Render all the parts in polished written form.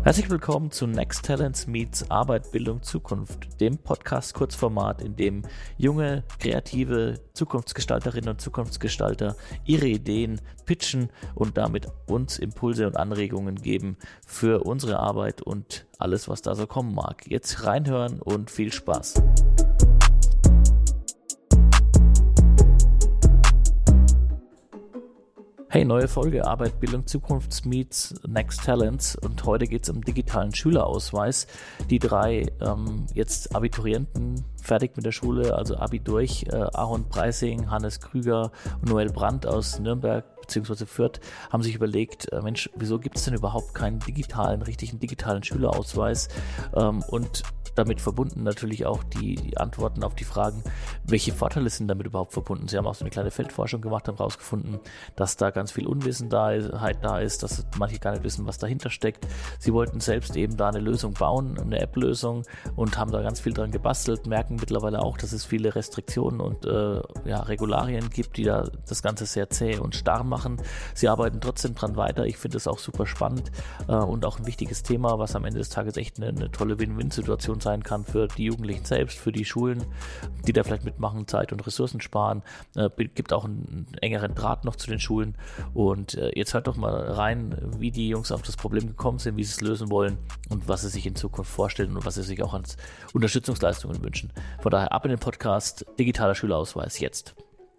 Herzlich willkommen zu Next Talents Meets Arbeit, Bildung, Zukunft, dem Podcast-Kurzformat, in dem junge, kreative Zukunftsgestalterinnen und Zukunftsgestalter ihre Ideen pitchen und damit uns Impulse und Anregungen geben für unsere Arbeit und alles, was da so kommen mag. Jetzt reinhören und viel Spaß. Hey, neue Folge Arbeit, Bildung, Zukunft meets Next Talents und heute geht es um digitalen Schülerausweis. Die drei jetzt Abiturienten, fertig mit der Schule, also Abi durch, Aaron Preising, Hannes Krüger und Noel Brandt aus Nürnberg bzw. Fürth, haben sich überlegt, Mensch, wieso gibt es denn überhaupt keinen richtigen digitalen Schülerausweis? Und damit verbunden natürlich auch die Antworten auf die Fragen, welche Vorteile sind damit überhaupt verbunden. Sie haben auch so eine kleine Feldforschung gemacht, haben herausgefunden, dass da ganz viel Unwissenheit da ist, dass manche gar nicht wissen, was dahinter steckt. Sie wollten selbst eben da eine Lösung bauen, eine App-Lösung, und haben da ganz viel dran gebastelt, merken mittlerweile auch, dass es viele Restriktionen und Regularien gibt, die da das Ganze sehr zäh und starr machen. Sie arbeiten trotzdem dran weiter. Ich finde es auch super spannend und auch ein wichtiges Thema, was am Ende des Tages echt eine tolle Win-Win-Situation sein kann für die Jugendlichen selbst, für die Schulen, die da vielleicht mitmachen, Zeit und Ressourcen sparen. Gibt auch einen engeren Draht noch zu den Schulen. Und jetzt hört doch mal rein, wie die Jungs auf das Problem gekommen sind, wie sie es lösen wollen und was sie sich in Zukunft vorstellen und was sie sich auch als Unterstützungsleistungen wünschen. Von daher ab in den Podcast Digitaler Schülerausweis jetzt.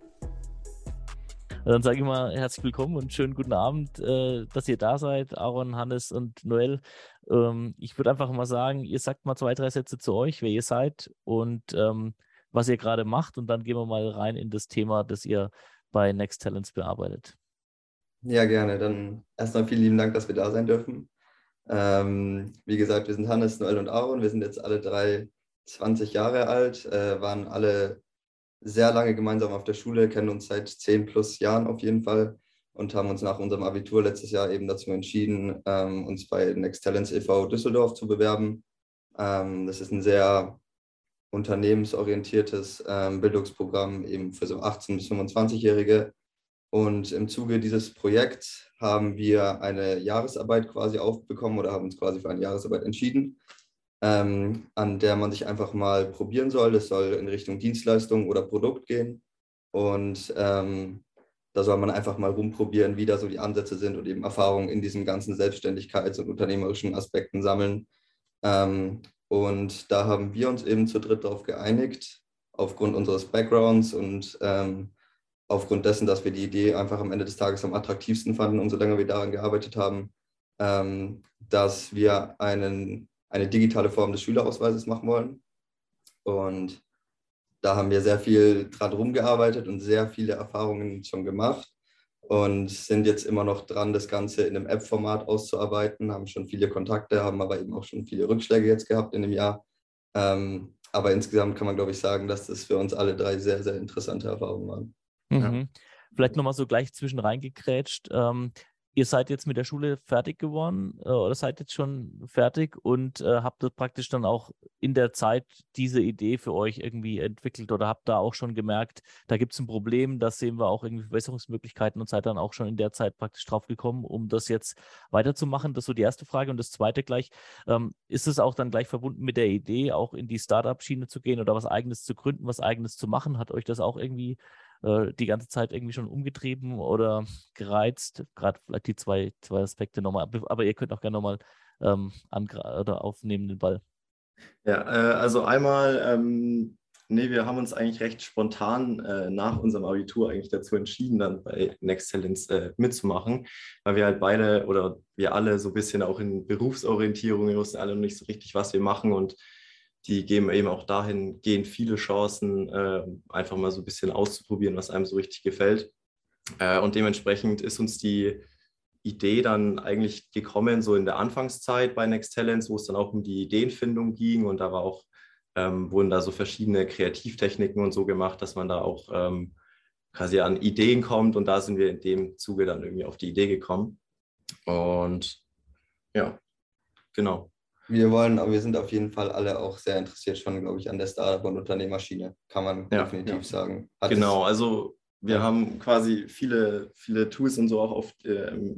Dann sage ich mal herzlich willkommen und schönen guten Abend, dass ihr da seid, Aaron, Hannes und Noel. Ich würde einfach mal sagen, ihr sagt mal 2, 3 Sätze zu euch, wer ihr seid und was ihr gerade macht, und dann gehen wir mal rein in das Thema, das ihr bei Next Talents bearbeitet. Ja, gerne. Dann erstmal vielen lieben Dank, dass wir da sein dürfen. Wie gesagt, wir sind Hannes, Noel und Aaron. Wir sind jetzt alle drei 20 Jahre alt, waren alle sehr lange gemeinsam auf der Schule, kennen uns seit 10 plus Jahren auf jeden Fall und haben uns nach unserem Abitur letztes Jahr eben dazu entschieden, uns bei Next Talents e.V. Düsseldorf zu bewerben. Das ist ein sehr unternehmensorientiertes Bildungsprogramm eben für so 18- bis 25-Jährige. Und im Zuge dieses Projekts haben wir eine Jahresarbeit quasi aufbekommen oder haben uns quasi für eine Jahresarbeit entschieden, an der man sich einfach mal probieren soll. Das soll in Richtung Dienstleistung oder Produkt gehen. Und da soll man einfach mal rumprobieren, wie da so die Ansätze sind und eben Erfahrungen in diesen ganzen Selbstständigkeits- und unternehmerischen Aspekten sammeln. Und da haben wir uns eben zu dritt darauf geeinigt, aufgrund unseres Backgrounds und aufgrund dessen, dass wir die Idee einfach am Ende des Tages am attraktivsten fanden und solange wir daran gearbeitet haben, dass wir eine digitale Form des Schülerausweises machen wollen. Und da haben wir sehr viel dran rumgearbeitet und sehr viele Erfahrungen schon gemacht und sind jetzt immer noch dran, das Ganze in einem App-Format auszuarbeiten, haben schon viele Kontakte, haben aber eben auch schon viele Rückschläge jetzt gehabt in dem Jahr. Aber insgesamt kann man, glaube ich, sagen, dass das für uns alle drei sehr, sehr interessante Erfahrungen waren. Mhm. Vielleicht nochmal so gleich zwischen reingekrätscht. Ihr seid jetzt mit der Schule fertig geworden oder seid jetzt schon fertig und habt das praktisch dann auch in der Zeit diese Idee für euch irgendwie entwickelt oder habt da auch schon gemerkt, da gibt es ein Problem, da sehen wir auch irgendwie Verbesserungsmöglichkeiten und seid dann auch schon in der Zeit praktisch drauf gekommen, um das jetzt weiterzumachen? Das ist so die erste Frage. Und das zweite gleich, ist es auch dann gleich verbunden mit der Idee, auch in die Startup-Schiene zu gehen oder was Eigenes zu gründen, was Eigenes zu machen? Hat euch das auch irgendwie die ganze Zeit irgendwie schon umgetrieben oder gereizt? Gerade vielleicht die zwei Aspekte nochmal. Aber ihr könnt auch gerne nochmal oder aufnehmen den Ball. Ja, also einmal, nee, wir haben uns eigentlich recht spontan nach unserem Abitur eigentlich dazu entschieden, dann bei Next Talents mitzumachen, weil wir halt beide oder wir alle so ein bisschen auch in Berufsorientierung, wir wussten alle noch nicht so richtig, was wir machen, und die geben eben auch dahingehend viele Chancen, einfach mal so ein bisschen auszuprobieren, was einem so richtig gefällt. Und dementsprechend ist uns die Idee dann eigentlich gekommen, so in der Anfangszeit bei Next Talents, wo es dann auch um die Ideenfindung ging, und da war auch, wurden da so verschiedene Kreativtechniken und so gemacht, dass man da auch quasi an Ideen kommt, und da sind wir in dem Zuge dann irgendwie auf die Idee gekommen. Und ja, genau. Aber wir sind auf jeden Fall alle auch sehr interessiert schon, glaube ich, an der Startup- und Unternehmerschiene, kann man definitiv sagen. Genau, also wir haben quasi viele Tools und so auch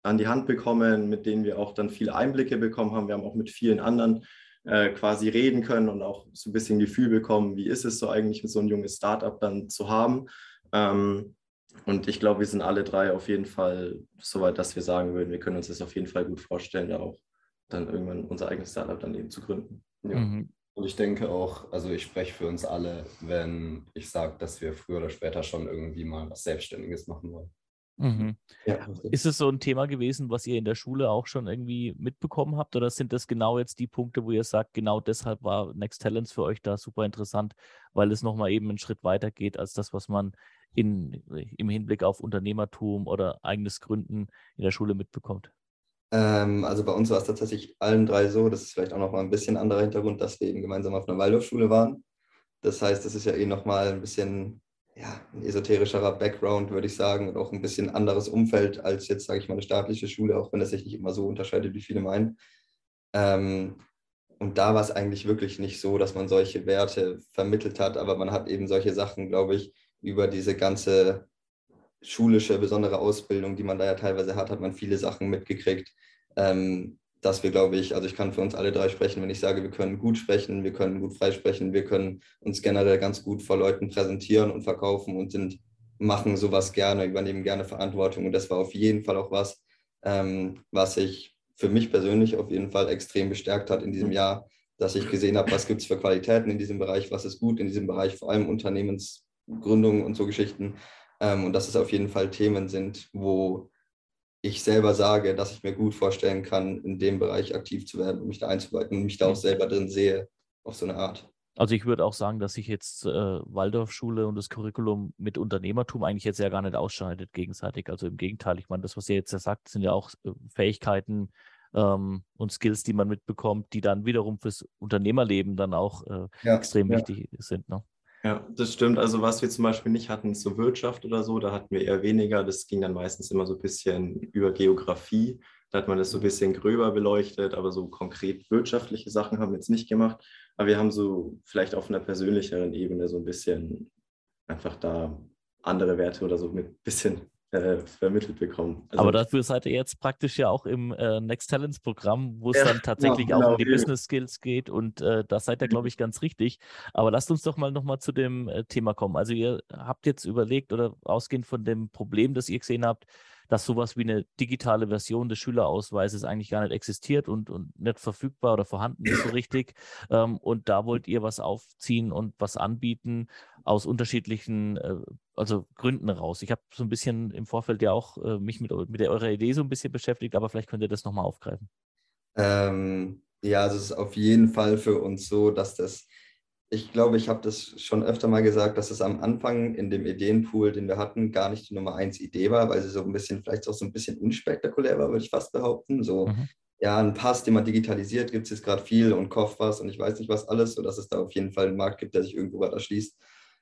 an die Hand bekommen, mit denen wir auch dann viele Einblicke bekommen haben. Wir haben auch mit vielen anderen quasi reden können und auch so ein bisschen Gefühl bekommen, wie ist es so eigentlich, so ein junges Startup dann zu haben. Und ich glaube, wir sind alle drei auf jeden Fall so weit, dass wir sagen würden, wir können uns das auf jeden Fall gut vorstellen, da auch dann irgendwann unser eigenes Startup dann eben zu gründen. Ja. Und ich denke auch, also ich spreche für uns alle, wenn ich sage, dass wir früher oder später schon irgendwie mal was Selbstständiges machen wollen. Ja. Ist es so ein Thema gewesen, was ihr in der Schule auch schon irgendwie mitbekommen habt, oder sind das genau jetzt die Punkte, wo ihr sagt, genau deshalb war Next Talents für euch da super interessant, weil es nochmal eben einen Schritt weiter geht als das, was man im Hinblick auf Unternehmertum oder eigenes Gründen in der Schule mitbekommt? Also bei uns war es tatsächlich allen drei so, das ist vielleicht auch nochmal ein bisschen anderer Hintergrund, dass wir eben gemeinsam auf einer Waldorfschule waren. Das heißt, das ist ja nochmal ein bisschen ein esoterischerer Background, würde ich sagen, und auch ein bisschen anderes Umfeld als jetzt, sage ich mal, eine staatliche Schule, auch wenn das sich nicht immer so unterscheidet, wie viele meinen. Und da war es eigentlich wirklich nicht so, dass man solche Werte vermittelt hat, aber man hat eben solche Sachen, glaube ich, über diese ganze schulische, besondere Ausbildung, die man da ja teilweise hat man viele Sachen mitgekriegt, dass wir, glaube ich, also ich kann für uns alle drei sprechen, wenn ich sage, wir können gut sprechen, wir können gut freisprechen, wir können uns generell ganz gut vor Leuten präsentieren und verkaufen und machen sowas gerne, übernehmen gerne Verantwortung. Und das war auf jeden Fall auch was, was sich für mich persönlich auf jeden Fall extrem bestärkt hat in diesem Jahr, dass ich gesehen habe, was gibt es für Qualitäten in diesem Bereich, was ist gut in diesem Bereich, vor allem Unternehmensgründung und so Geschichten. Und dass es auf jeden Fall Themen sind, wo ich selber sage, dass ich mir gut vorstellen kann, in dem Bereich aktiv zu werden und mich da einzuarbeiten und mich da auch selber drin sehe, auf so eine Art. Also ich würde auch sagen, dass sich jetzt Waldorfschule und das Curriculum mit Unternehmertum eigentlich jetzt ja gar nicht ausscheidet gegenseitig. Also im Gegenteil, ich meine, das, was ihr jetzt ja sagt, sind ja auch Fähigkeiten und Skills, die man mitbekommt, die dann wiederum fürs Unternehmerleben dann auch extrem wichtig sind. Ne? Ja, das stimmt. Also was wir zum Beispiel nicht hatten, ist so Wirtschaft oder so, da hatten wir eher weniger. Das ging dann meistens immer so ein bisschen über Geografie. Da hat man das so ein bisschen gröber beleuchtet, aber so konkret wirtschaftliche Sachen haben wir jetzt nicht gemacht. Aber wir haben so vielleicht auf einer persönlicheren Ebene so ein bisschen einfach da andere Werte oder so mit ein bisschen vermittelt bekommen. Also, aber dafür seid ihr jetzt praktisch ja auch im Next Talents Programm, wo es dann tatsächlich auch um die Business Skills geht und da seid ihr, glaube ich, ganz richtig. Aber lasst uns doch mal nochmal zu dem Thema kommen. Also ihr habt jetzt überlegt oder ausgehend von dem Problem, das ihr gesehen habt, dass sowas wie eine digitale Version des Schülerausweises eigentlich gar nicht existiert und nicht verfügbar oder vorhanden ist so richtig. Und da wollt ihr was aufziehen und was anbieten aus unterschiedlichen Gründen raus. Ich habe so ein bisschen im Vorfeld ja auch mich mit eurer Idee so ein bisschen beschäftigt, aber vielleicht könnt ihr das nochmal aufgreifen. Ja, also es ist auf jeden Fall für uns so, dass ich glaube, ich habe das schon öfter mal gesagt, dass es am Anfang in dem Ideenpool, den wir hatten, gar nicht die Nummer 1 Idee war, weil sie so ein bisschen, vielleicht auch so ein bisschen unspektakulär war, würde ich fast behaupten. So, ja, ein Pass, den man digitalisiert, gibt es jetzt gerade viel und kauft was und ich weiß nicht was alles, sodass es da auf jeden Fall einen Markt gibt, der sich irgendwo gerade erschließt.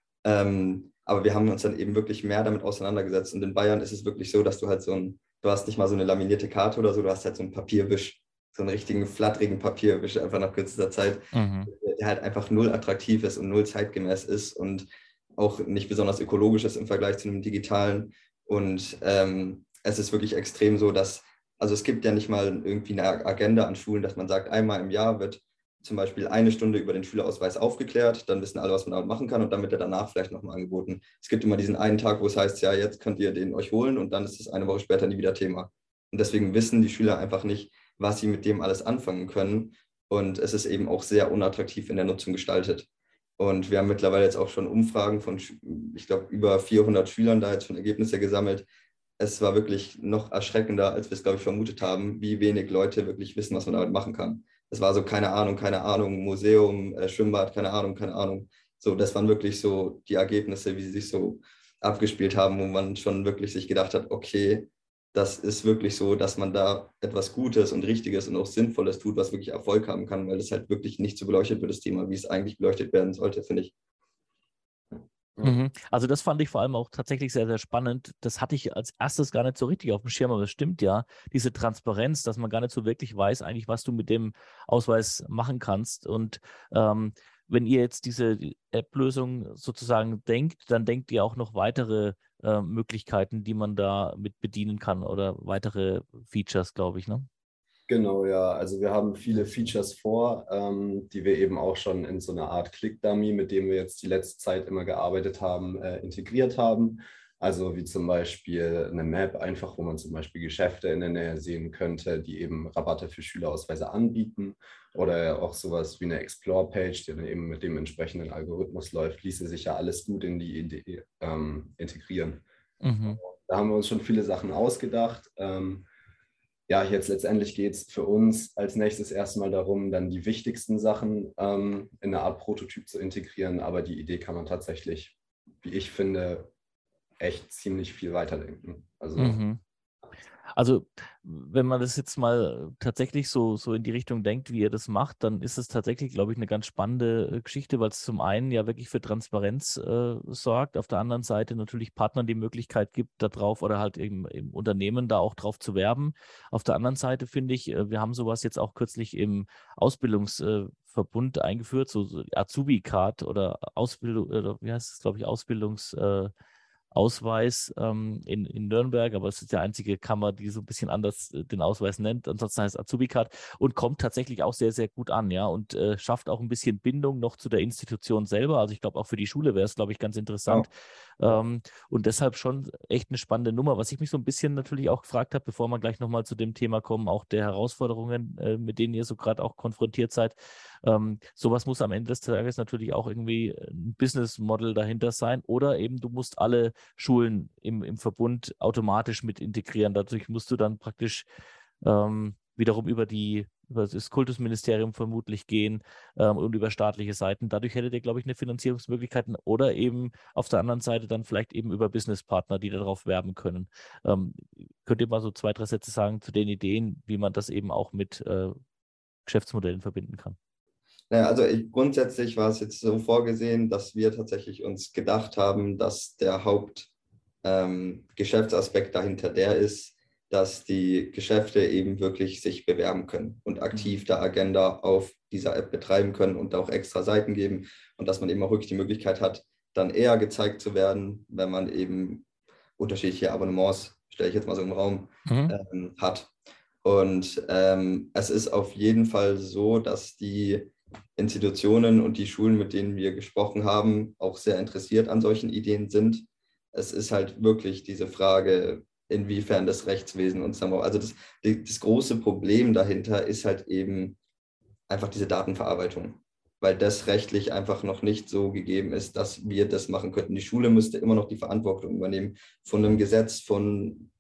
Aber wir haben uns dann eben wirklich mehr damit auseinandergesetzt. Und in Bayern ist es wirklich so, dass du halt du hast nicht mal so eine laminierte Karte oder so, du hast halt so einen Papierwisch, so einen richtigen flatterigen Papierwisch einfach nach kürzester Zeit, der halt einfach null attraktiv ist und null zeitgemäß ist und auch nicht besonders ökologisch ist im Vergleich zu einem digitalen. Und es ist wirklich extrem so, also es gibt ja nicht mal irgendwie eine Agenda an Schulen, dass man sagt, einmal im Jahr wird zum Beispiel 1 Stunde über den Schülerausweis aufgeklärt, dann wissen alle, was man damit machen kann und dann wird er danach vielleicht nochmal angeboten. Es gibt immer diesen einen Tag, wo es heißt, ja, jetzt könnt ihr den euch holen und dann ist es eine Woche später nie wieder Thema. Und deswegen wissen die Schüler einfach nicht, was sie mit dem alles anfangen können und es ist eben auch sehr unattraktiv in der Nutzung gestaltet. Und wir haben mittlerweile jetzt auch schon Umfragen von, ich glaube, über 400 Schülern da jetzt schon Ergebnisse gesammelt. Es war wirklich noch erschreckender, als wir es, glaube ich, vermutet haben, wie wenig Leute wirklich wissen, was man damit machen kann. Es war so, keine Ahnung, Museum, Schwimmbad, keine Ahnung. So, das waren wirklich so die Ergebnisse, wie sie sich so abgespielt haben, wo man schon wirklich sich gedacht hat, okay, das ist wirklich so, dass man da etwas Gutes und Richtiges und auch Sinnvolles tut, was wirklich Erfolg haben kann, weil es halt wirklich nicht so beleuchtet wird, das Thema, wie es eigentlich beleuchtet werden sollte, finde ich. Also das fand ich vor allem auch tatsächlich sehr, sehr spannend. Das hatte ich als erstes gar nicht so richtig auf dem Schirm, aber das stimmt ja. Diese Transparenz, dass man gar nicht so wirklich weiß eigentlich, was du mit dem Ausweis machen kannst. Und wenn ihr jetzt diese App-Lösung sozusagen denkt, dann denkt ihr auch noch weitere Möglichkeiten, die man da mit bedienen kann oder weitere Features, glaube ich, ne? Genau, ja. Also wir haben viele Features vor, die wir eben auch schon in so einer Art Click-Dummy, mit dem wir jetzt die letzte Zeit immer gearbeitet haben, integriert haben. Also wie zum Beispiel eine Map, einfach wo man zum Beispiel Geschäfte in der Nähe sehen könnte, die eben Rabatte für Schülerausweise anbieten. Oder auch sowas wie eine Explore-Page, die dann eben mit dem entsprechenden Algorithmus läuft, ließe sich ja alles gut in die Idee integrieren. Mhm. Da haben wir uns schon viele Sachen ausgedacht. Ja, jetzt letztendlich geht es für uns als nächstes erstmal darum, dann die wichtigsten Sachen in eine Art Prototyp zu integrieren. Aber die Idee kann man tatsächlich, wie ich finde, echt ziemlich viel weiterdenken. Also, Mhm. Also, wenn man das jetzt mal tatsächlich so in die Richtung denkt, wie ihr das macht, dann ist es tatsächlich, glaube ich, eine ganz spannende Geschichte, weil es zum einen ja wirklich für Transparenz sorgt, auf der anderen Seite natürlich Partnern die Möglichkeit gibt, da drauf oder halt im Unternehmen da auch drauf zu werben. Auf der anderen Seite finde ich, wir haben sowas jetzt auch kürzlich im Ausbildungsverbund eingeführt, so Azubi-Card oder Ausbildung, oder wie heißt es, glaube ich, Ausweis in Nürnberg, aber es ist die einzige Kammer, die so ein bisschen anders den Ausweis nennt. Ansonsten heißt es Azubi-Card und kommt tatsächlich auch sehr, sehr gut an, ja, und schafft auch ein bisschen Bindung noch zu der Institution selber. Also ich glaube, auch für die Schule wäre es, glaube ich, ganz interessant. Und deshalb schon echt eine spannende Nummer. Was ich mich so ein bisschen natürlich auch gefragt habe, bevor wir gleich nochmal zu dem Thema kommen, auch der Herausforderungen, mit denen ihr so gerade auch konfrontiert seid. Sowas muss am Ende des Tages natürlich auch irgendwie ein Business Model dahinter sein oder eben du musst alle Schulen im Verbund automatisch mit integrieren. Dadurch musst du dann praktisch wiederum über das Kultusministerium vermutlich gehen und über staatliche Seiten. Dadurch hättet ihr, glaube ich, eine Finanzierungsmöglichkeit oder eben auf der anderen Seite dann vielleicht eben über Businesspartner, die darauf werben können. Könnt ihr mal so 2, 3 Sätze sagen zu den Ideen, wie man das eben auch mit Geschäftsmodellen verbinden kann? Naja, also grundsätzlich war es jetzt so vorgesehen, dass wir tatsächlich uns gedacht haben, dass der Hauptgeschäftsaspekt dahinter der ist, dass die Geschäfte eben wirklich sich bewerben können und aktiv der Agenda auf dieser App betreiben können und auch extra Seiten geben und dass man eben auch wirklich die Möglichkeit hat, dann eher gezeigt zu werden, wenn man eben unterschiedliche Abonnements, stelle ich jetzt mal so im Raum, hat. Und es ist auf jeden Fall so, dass die Institutionen und die Schulen, mit denen wir gesprochen haben, auch sehr interessiert an solchen Ideen sind. Es ist halt wirklich diese Frage, inwiefern das Rechtswesen uns dann, also das große Problem dahinter ist halt eben einfach diese Datenverarbeitung, weil das rechtlich einfach noch nicht so gegeben ist, dass wir das machen könnten. Die Schule müsste immer noch die Verantwortung übernehmen von einem Gesetz von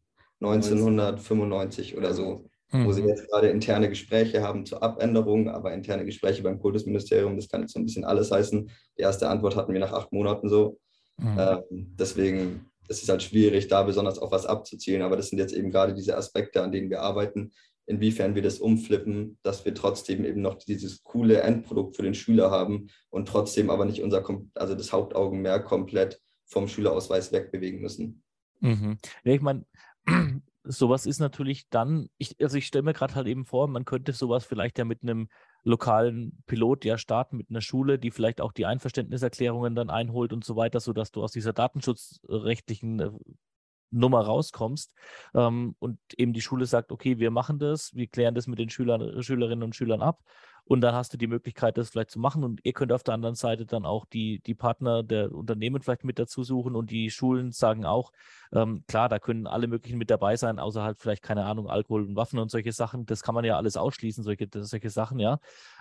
1995 oder so, wo sie jetzt gerade interne Gespräche haben zur Abänderung, aber interne Gespräche beim Kultusministerium, das kann jetzt so ein bisschen alles heißen. Die erste Antwort hatten wir nach 8 Monaten so. Deswegen ist es halt schwierig, da besonders auf was abzuzielen, aber das sind jetzt eben gerade diese Aspekte, an denen wir arbeiten, inwiefern wir das umflippen, dass wir trotzdem eben noch dieses coole Endprodukt für den Schüler haben und trotzdem aber nicht also das Hauptaugenmerk komplett vom Schülerausweis wegbewegen müssen. Ja, ich meine, sowas ist natürlich dann, ich stelle mir gerade halt eben vor, man könnte sowas vielleicht ja mit einem lokalen Pilot ja starten, mit einer Schule, die vielleicht auch die Einverständniserklärungen dann einholt und so weiter, sodass du aus dieser datenschutzrechtlichen Nummer rauskommst und eben die Schule sagt, okay, wir machen das, wir klären das mit den Schülerinnen und Schülern ab und dann hast du die Möglichkeit, das vielleicht zu machen und ihr könnt auf der anderen Seite dann auch die Partner der Unternehmen vielleicht mit dazu suchen und die Schulen sagen auch, klar, da können alle möglichen mit dabei sein, außer halt vielleicht, keine Ahnung, Alkohol und Waffen und solche Sachen, das kann man ja alles ausschließen, solche Sachen, ja,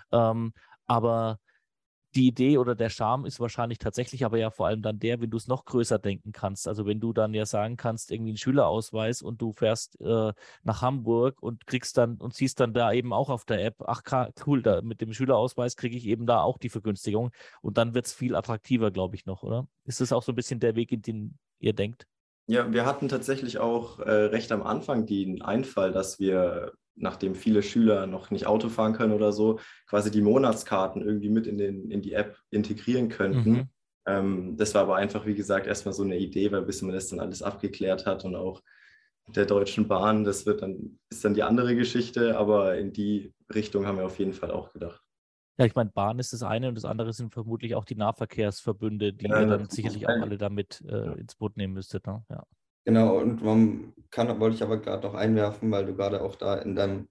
aber die Idee oder der Charme ist wahrscheinlich tatsächlich aber ja vor allem dann der, wenn du es noch größer denken kannst. Also wenn du dann ja sagen kannst, irgendwie einen Schülerausweis und du fährst nach Hamburg und kriegst dann und siehst dann da eben auch auf der App, ach cool, da mit dem Schülerausweis kriege ich eben da auch die Vergünstigung und dann wird es viel attraktiver, glaube ich noch, oder? Ist das auch so ein bisschen der Weg, in den ihr denkt? Ja, wir hatten tatsächlich auch recht am Anfang den Einfall, dass wir, nachdem viele Schüler noch nicht Auto fahren können oder so, quasi die Monatskarten irgendwie mit in die App integrieren könnten. Das war aber einfach, wie gesagt, erstmal so eine Idee, weil bis man das dann alles abgeklärt hat und auch mit der Deutschen Bahn, ist dann die andere Geschichte, aber in die Richtung haben wir auf jeden Fall auch gedacht. Ja, ich meine, Bahn ist das eine und das andere sind vermutlich auch die Nahverkehrsverbünde, die ihr Ja, dann das sicherlich auch alle damit ins Boot nehmen müsstet. Ne? Ja. Genau, und wollte ich aber gerade noch einwerfen, weil du gerade auch da in deinem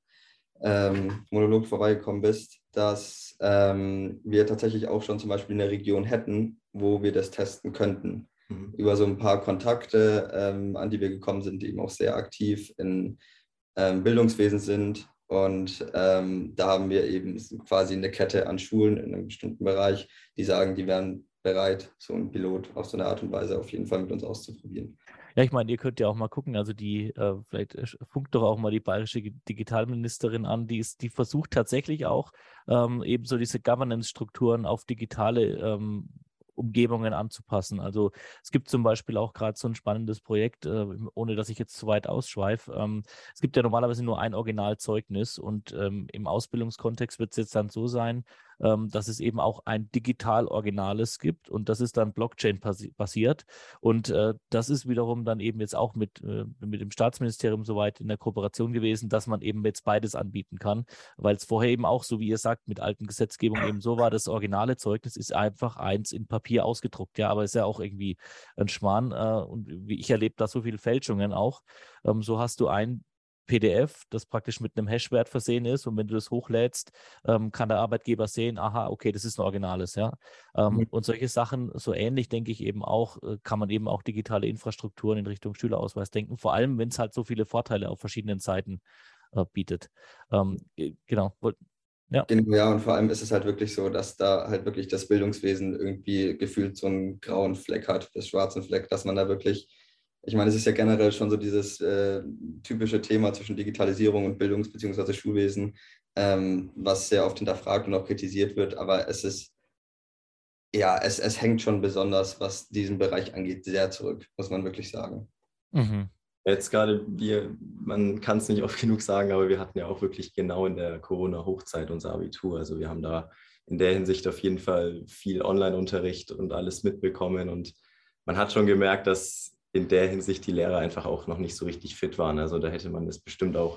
Monolog vorbeigekommen bist, dass wir tatsächlich auch schon zum Beispiel eine Region hätten, wo wir das testen könnten. Über so ein paar Kontakte, an die wir gekommen sind, die eben auch sehr aktiv in Bildungswesen sind. Und da haben wir eben quasi eine Kette an Schulen in einem bestimmten Bereich, die sagen, die wären bereit, so ein Pilot auf so eine Art und Weise auf jeden Fall mit uns auszuprobieren. Ja, ich meine, ihr könnt ja auch mal gucken, also vielleicht funkt doch auch mal die bayerische Digitalministerin an, die versucht tatsächlich auch eben so diese Governance-Strukturen auf digitale Umgebungen anzupassen. Also es gibt zum Beispiel auch gerade so ein spannendes Projekt, ohne dass ich jetzt zu weit ausschweife. Es gibt ja normalerweise nur ein Originalzeugnis und im Ausbildungskontext wird es jetzt dann so sein, dass es eben auch ein Digital-Originales gibt und das ist dann Blockchain-basiert. Und das ist wiederum dann eben jetzt auch mit dem Staatsministerium soweit in der Kooperation gewesen, dass man eben jetzt beides anbieten kann, weil es vorher eben auch, so wie ihr sagt, mit alten Gesetzgebungen eben so war, das originale Zeugnis ist einfach eins in Papier ausgedruckt, ja, aber ist ja auch irgendwie ein Schmarrn und wie ich erlebe da so viele Fälschungen auch. So hast du ein PDF, das praktisch mit einem Hashwert versehen ist und wenn du das hochlädst, kann der Arbeitgeber sehen, aha, okay, das ist ein Originales, ja. Und solche Sachen, so ähnlich denke ich eben auch, kann man eben auch digitale Infrastrukturen in Richtung Schülerausweis denken, vor allem wenn es halt so viele Vorteile auf verschiedenen Seiten bietet. Genau, ja. Genau, ja, und vor allem ist es halt wirklich so, dass da halt wirklich das Bildungswesen irgendwie gefühlt so einen grauen Fleck hat, das schwarzen Fleck, dass man da wirklich, ich meine, es ist ja generell schon so dieses typische Thema zwischen Digitalisierung und Bildungs- bzw. Schulwesen, was sehr oft hinterfragt und auch kritisiert wird, aber es ist, ja, es hängt schon besonders, was diesen Bereich angeht, sehr zurück, muss man wirklich sagen. Mhm. Jetzt gerade man kann es nicht oft genug sagen, aber wir hatten ja auch wirklich genau in der Corona-Hochzeit unser Abitur. Also wir haben da in der Hinsicht auf jeden Fall viel Online-Unterricht und alles mitbekommen. Und man hat schon gemerkt, dass in der Hinsicht die Lehrer einfach auch noch nicht so richtig fit waren. Also da hätte man das bestimmt auch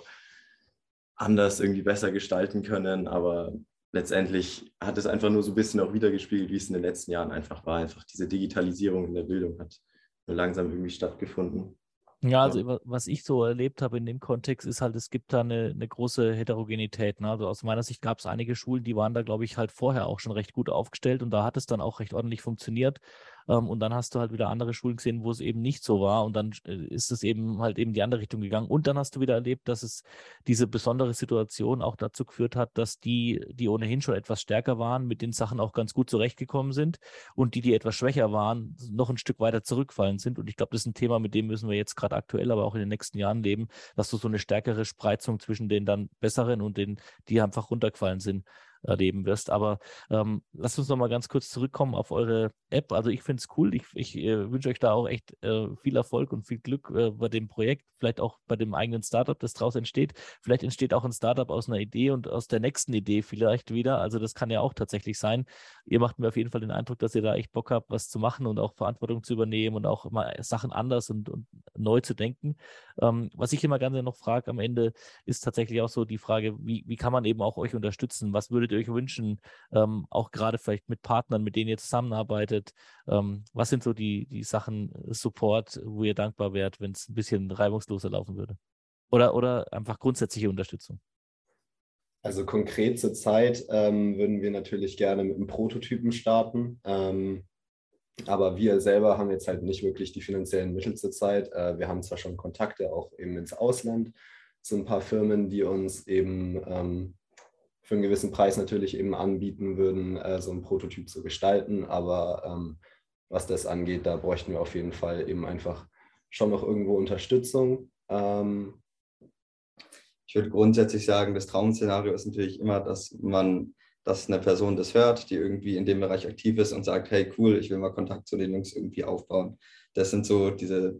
anders irgendwie besser gestalten können. Aber letztendlich hat es einfach nur so ein bisschen auch wiedergespiegelt, wie es in den letzten Jahren einfach war. Einfach diese Digitalisierung in der Bildung hat nur langsam irgendwie stattgefunden. Ja, Ja. also was ich so erlebt habe in dem Kontext ist halt, es gibt da eine große Heterogenität. Ne? Also aus meiner Sicht gab es einige Schulen, die waren da, glaube ich, halt vorher auch schon recht gut aufgestellt und da hat es dann auch recht ordentlich funktioniert. Und dann hast du halt wieder andere Schulen gesehen, wo es eben nicht so war und dann ist es eben halt eben die andere Richtung gegangen. Und dann hast du wieder erlebt, dass es diese besondere Situation auch dazu geführt hat, dass die ohnehin schon etwas stärker waren, mit den Sachen auch ganz gut zurechtgekommen sind und die etwas schwächer waren, noch ein Stück weiter zurückfallen sind. Und ich glaube, das ist ein Thema, mit dem müssen wir jetzt gerade aktuell, aber auch in den nächsten Jahren leben, dass du so eine stärkere Spreizung zwischen den dann besseren und den, die einfach runtergefallen sind, erleben wirst. Aber lasst uns noch mal ganz kurz zurückkommen auf eure App. Also ich finde es cool. Ich wünsche euch da auch echt viel Erfolg und viel Glück bei dem Projekt, vielleicht auch bei dem eigenen Startup, das daraus entsteht. Vielleicht entsteht auch ein Startup aus einer Idee und aus der nächsten Idee vielleicht wieder. Also das kann ja auch tatsächlich sein. Ihr macht mir auf jeden Fall den Eindruck, dass ihr da echt Bock habt, was zu machen und auch Verantwortung zu übernehmen und auch immer Sachen anders und neu zu denken. Was ich immer gerne noch frage am Ende, ist tatsächlich auch so die Frage, wie kann man eben auch euch unterstützen? Was würdet ihr euch wünschen, auch gerade vielleicht mit Partnern, mit denen ihr zusammenarbeitet? Was sind so die Sachen Support, wo ihr dankbar wärt, wenn es ein bisschen reibungsloser laufen würde? Oder einfach grundsätzliche Unterstützung? Also konkret zur Zeit würden wir natürlich gerne mit einem Prototypen starten. Aber wir selber haben jetzt halt nicht wirklich die finanziellen Mittel zur Zeit. Wir haben zwar schon Kontakte auch eben ins Ausland zu ein paar Firmen, die uns eben für einen gewissen Preis natürlich eben anbieten würden, so einen Prototyp zu gestalten. Aber was das angeht, da bräuchten wir auf jeden Fall eben einfach schon noch irgendwo Unterstützung. Ich würde grundsätzlich sagen, das Traum-Szenario ist natürlich immer, dass eine Person das hört, die irgendwie in dem Bereich aktiv ist und sagt, hey cool, ich will mal Kontakt zu den Jungs irgendwie aufbauen. Das sind so diese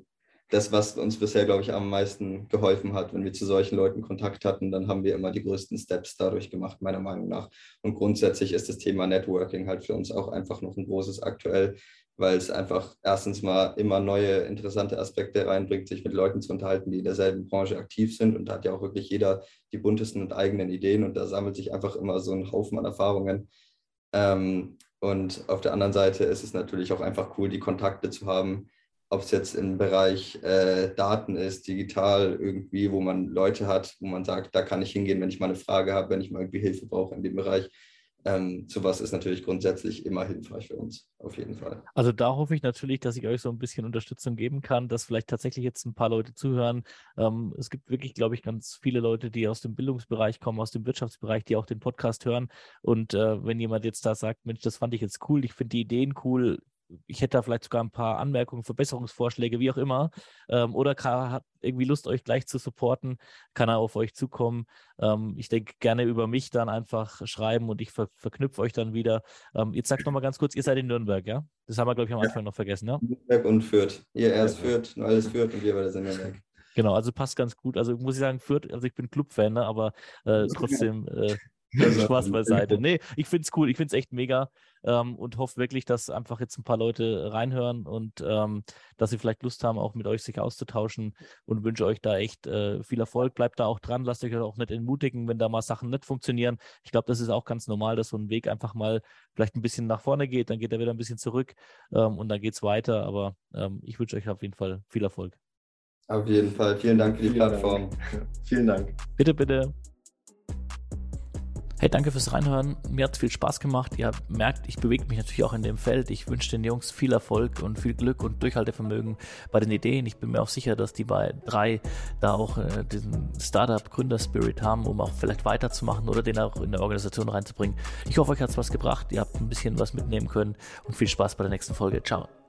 das, was uns bisher, glaube ich, am meisten geholfen hat. Wenn wir zu solchen Leuten Kontakt hatten, dann haben wir immer die größten Steps dadurch gemacht, meiner Meinung nach. Und grundsätzlich ist das Thema Networking halt für uns auch einfach noch ein großes aktuell, weil es einfach erstens mal immer neue interessante Aspekte reinbringt, sich mit Leuten zu unterhalten, die in derselben Branche aktiv sind. Und da hat ja auch wirklich jeder die buntesten und eigenen Ideen und da sammelt sich einfach immer so ein Haufen an Erfahrungen. Und auf der anderen Seite ist es natürlich auch einfach cool, die Kontakte zu haben, ob es jetzt im Bereich Daten ist, digital irgendwie, wo man Leute hat, wo man sagt, da kann ich hingehen, wenn ich mal eine Frage habe, wenn ich mal irgendwie Hilfe brauche in dem Bereich. Sowas ist natürlich grundsätzlich immer hilfreich für uns, auf jeden Fall. Also da hoffe ich natürlich, dass ich euch so ein bisschen Unterstützung geben kann, dass vielleicht tatsächlich jetzt ein paar Leute zuhören. Es gibt wirklich, glaube ich, ganz viele Leute, die aus dem Bildungsbereich kommen, aus dem Wirtschaftsbereich, die auch den Podcast hören. Und wenn jemand jetzt da sagt, Mensch, das fand ich jetzt cool, ich finde die Ideen cool, ich hätte da vielleicht sogar ein paar Anmerkungen, Verbesserungsvorschläge, wie auch immer, oder hat irgendwie Lust, euch gleich zu supporten, kann er auf euch zukommen. Ich denke, gerne über mich dann einfach schreiben und ich verknüpfe euch dann wieder. Jetzt sagt nochmal ganz kurz, ihr seid in Nürnberg, ja? Das haben wir, glaube ich, am Anfang noch vergessen, ja? Nürnberg und Fürth. Ihr erst Fürth, nur alles Fürth und wir beide sind Nürnberg. Genau, also passt ganz gut. Also muss ich sagen, Fürth, also ich bin Club-Fan, ne, aber trotzdem Spaß beiseite. Nee, ich finde es cool, ich finde es echt mega und hoffe wirklich, dass einfach jetzt ein paar Leute reinhören und dass sie vielleicht Lust haben, auch mit euch sich auszutauschen und wünsche euch da echt viel Erfolg. Bleibt da auch dran, lasst euch auch nicht entmutigen, wenn da mal Sachen nicht funktionieren. Ich glaube, das ist auch ganz normal, dass so ein Weg einfach mal vielleicht ein bisschen nach vorne geht, dann geht er wieder ein bisschen zurück und dann geht es weiter, aber ich wünsche euch auf jeden Fall viel Erfolg. Auf jeden Fall. Vielen Dank für die Plattform. Vielen Dank. Bitte, bitte. Hey, danke fürs Reinhören. Mir hat es viel Spaß gemacht. Ihr merkt, ich bewege mich natürlich auch in dem Feld. Ich wünsche den Jungs viel Erfolg und viel Glück und Durchhaltevermögen bei den Ideen. Ich bin mir auch sicher, dass die drei da auch diesen Startup-Gründer-Spirit haben, um auch vielleicht weiterzumachen oder den auch in der Organisation reinzubringen. Ich hoffe, euch hat es was gebracht. Ihr habt ein bisschen was mitnehmen können und viel Spaß bei der nächsten Folge. Ciao.